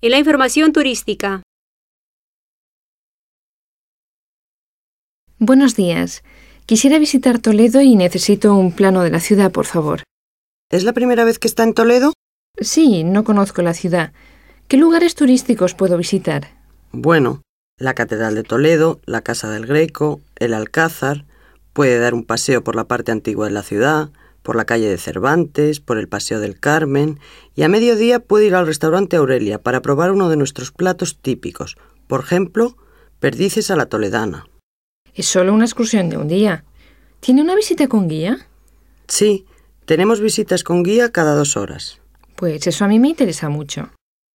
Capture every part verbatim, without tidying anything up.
En la información turística. Buenos días. Quisiera visitar Toledo y necesito un plano de la ciudad, por favor. ¿Es la primera vez que está en Toledo? Sí, no conozco la ciudad. ¿Qué lugares turísticos puedo visitar? Bueno, la Catedral de Toledo, la Casa del Greco, el Alcázar. Puede dar un paseo por la parte antigua de la ciudad, por la calle de Cervantes, por el Paseo del Carmen, y a mediodía puede ir al restaurante Aurelia para probar uno de nuestros platos típicos. Por ejemplo, perdices a la toledana. Es solo una excursión de un día. ¿Tiene una visita con guía? Sí, tenemos visitas con guía cada dos horas. Pues eso a mí me interesa mucho.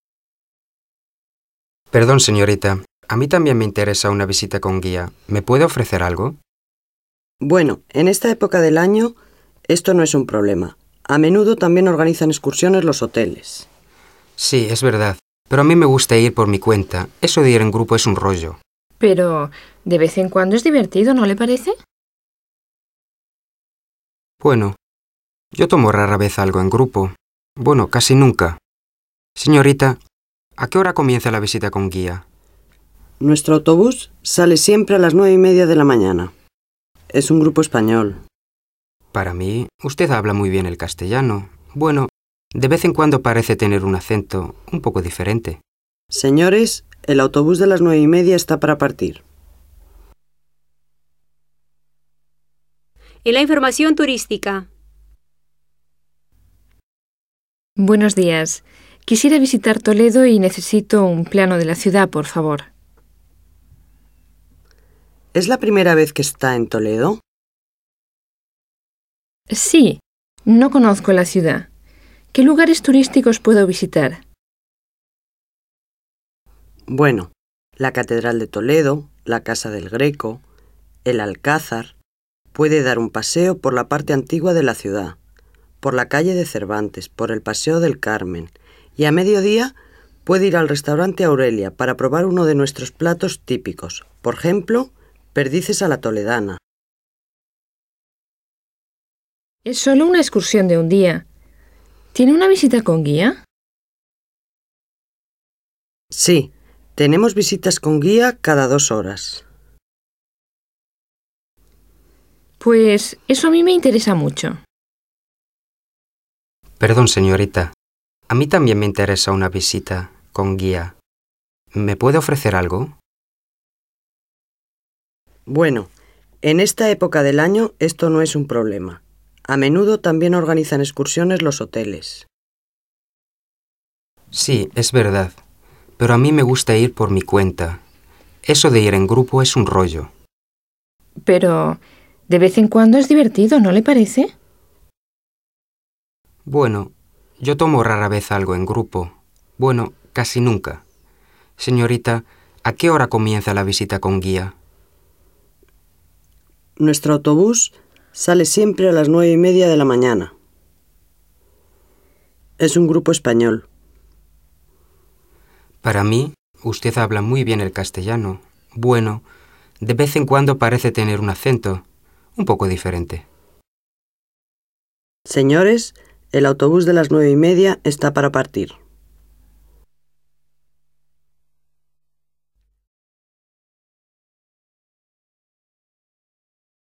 Perdón, señorita. A mí también me interesa una visita con guía. ¿Me puede ofrecer algo? Bueno, en esta época del año, esto no es un problema. A menudo también organizan excursiones los hoteles. Sí, es verdad. Pero a mí me gusta ir por mi cuenta. Eso de ir en grupo es un rollo. Pero de vez en cuando es divertido, ¿no le parece? Bueno, yo tomo rara vez algo en grupo. Bueno, casi nunca. Señorita, ¿a qué hora comienza la visita con guía? Nuestro autobús sale siempre a las nueve y media de la mañana. Es un grupo español. Para mí, usted habla muy bien el castellano. Bueno, de vez en cuando parece tener un acento un poco diferente. Señores, el autobús de las nueve y media está para partir. En la información turística. Buenos días. Quisiera visitar Toledo y necesito un plano de la ciudad, por favor. ¿Es la primera vez que está en Toledo? Sí, no conozco la ciudad. ¿Qué lugares turísticos puedo visitar? Bueno, la Catedral de Toledo, la Casa del Greco, el Alcázar. Puede dar un paseo por la parte antigua de la ciudad, por la calle de Cervantes, por el Paseo del Carmen, y a mediodía puede ir al restaurante Aurelia para probar uno de nuestros platos típicos. Por ejemplo, perdices a la toledana. Es solo una excursión de un día. ¿Tiene una visita con guía? Sí, tenemos visitas con guía cada dos horas. Pues eso a mí me interesa mucho. Perdón, señorita. A mí también me interesa una visita con guía. ¿Me puede ofrecer algo? Bueno, en esta época del año esto no es un problema. A menudo también organizan excursiones los hoteles. Sí, es verdad. Pero a mí me gusta ir por mi cuenta. Eso de ir en grupo es un rollo. Pero de vez en cuando es divertido, ¿no le parece? Bueno, yo tomo rara vez algo en grupo. Bueno, casi nunca. Señorita, ¿a qué hora comienza la visita con guía? Nuestro autobús sale siempre a las nueve y media de la mañana. Es un grupo español. Para mí, usted habla muy bien el castellano. Bueno, de vez en cuando parece tener un acento un poco diferente. Señores, el autobús de las nueve y media está para partir.